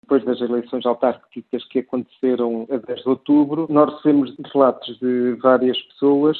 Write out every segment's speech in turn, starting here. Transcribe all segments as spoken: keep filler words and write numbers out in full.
depois das eleições autárquicas que aconteceram a dez de outubro, nós recebemos relatos de várias pessoas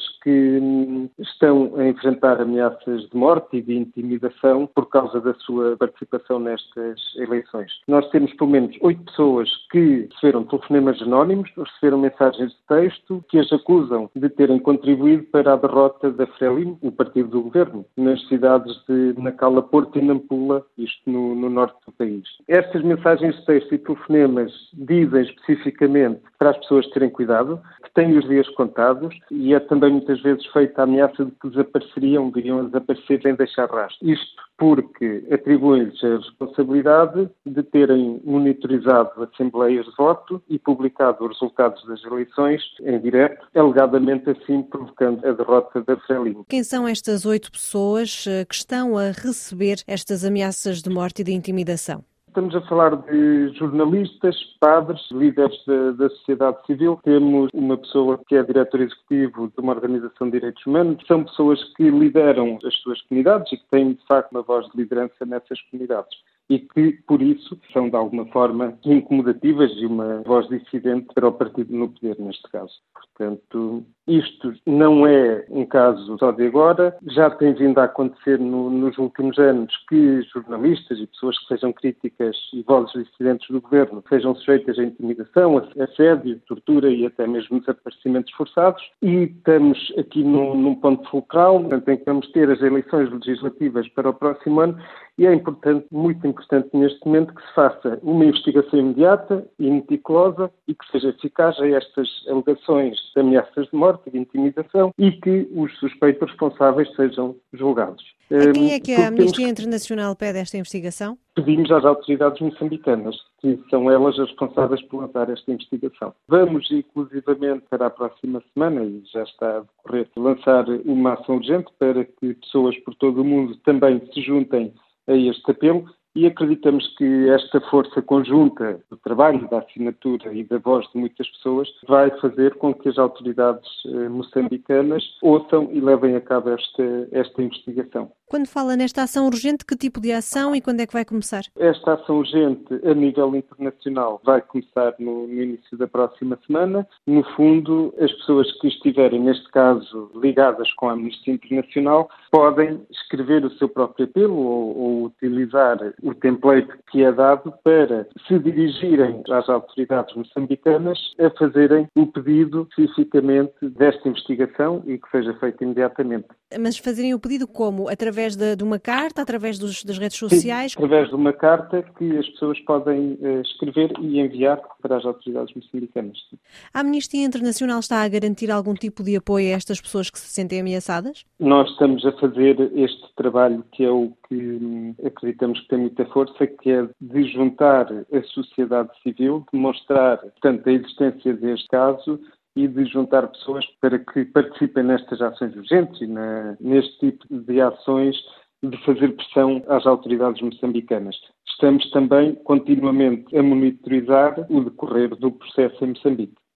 que estão a enfrentar ameaças de morte e de intimidação por causa da sua participação nestas eleições. Nós temos pelo menos oito pessoas que receberam telefonemas anónimos, receberam mensagens de texto que as acusam de terem contribuído para a derrota da Frelimo, o partido do governo, nas cidades de Nacala, Porto e Nampula, isto no, no norte do país. Estas mensagens de texto e telefonemas dizem especificamente para as pessoas terem cuidado, que têm os dias contados e é também muitas vezes feita a ameaça de que desapareceriam, viriam a desaparecer sem deixar rastro. Isto porque atribuem-lhes a responsabilidade de terem monitorizado assembleias de voto e publicado os resultados das eleições em direto, alegadamente assim provocando a derrota da Frelimo. Quem são estas oito pessoas que estão a receber estas ameaças de morte e de intimidação? Estamos a falar de jornalistas, padres, líderes da, da sociedade civil. Temos uma pessoa que é diretor executivo de uma organização de direitos humanos. São pessoas que lideram as suas comunidades e que têm, de facto, uma voz de liderança nessas comunidades. E que, por isso, são, de alguma forma, incomodativas e uma voz dissidente para o partido no poder, neste caso. Portanto, isto não é um caso só de agora, já tem vindo a acontecer no, nos últimos anos que jornalistas e pessoas que sejam críticas e vozes dissidentes do governo sejam sujeitas a intimidação, a assédio, tortura e até mesmo desaparecimentos forçados. E estamos aqui num, num ponto fulcral, portanto, em que vamos ter as eleições legislativas para o próximo ano e é importante, muito importante neste momento, que se faça uma investigação imediata e meticulosa e que seja eficaz a estas alegações de ameaças de morte e de intimidação e que os suspeitos responsáveis sejam julgados. A quem é que a Amnistia Internacional pede esta investigação? Pedimos às autoridades moçambicanas, que são elas as responsáveis por lançar esta investigação. Vamos, inclusivamente, para a próxima semana, e já está a decorrer, lançar uma ação urgente para que pessoas por todo o mundo também se juntem a este apelo e acreditamos que esta força conjunta do trabalho, da assinatura e da voz de muitas pessoas vai fazer com que as autoridades eh, moçambicanas ouçam e levem a cabo esta, esta investigação. Quando fala nesta ação urgente, que tipo de ação e quando é que vai começar? Esta ação urgente a nível internacional vai começar no, no início da próxima semana. No fundo, as pessoas que estiverem, neste caso, ligadas com a Amnistia Internacional, podem escrever o seu próprio apelo ou, ou utilizar o template que é dado para se dirigirem às autoridades moçambicanas a fazerem o pedido especificamente desta investigação e que seja feita imediatamente. Mas fazerem o pedido como? Através de, de uma carta, através dos, das redes sociais? Sim, através de uma carta que as pessoas podem uh, escrever e enviar para as autoridades moçambicanas. A Amnistia Internacional está a garantir algum tipo de apoio a estas pessoas que se sentem ameaçadas? Nós estamos a fazer este trabalho que é o que hum, acreditamos que tem muita força, que é de juntar a sociedade civil, demonstrar, portanto, a existência deste caso e de juntar pessoas para que participem nestas ações urgentes e na, neste tipo de ações de fazer pressão às autoridades moçambicanas. Estamos também continuamente a monitorizar o decorrer do processo em Moçambique.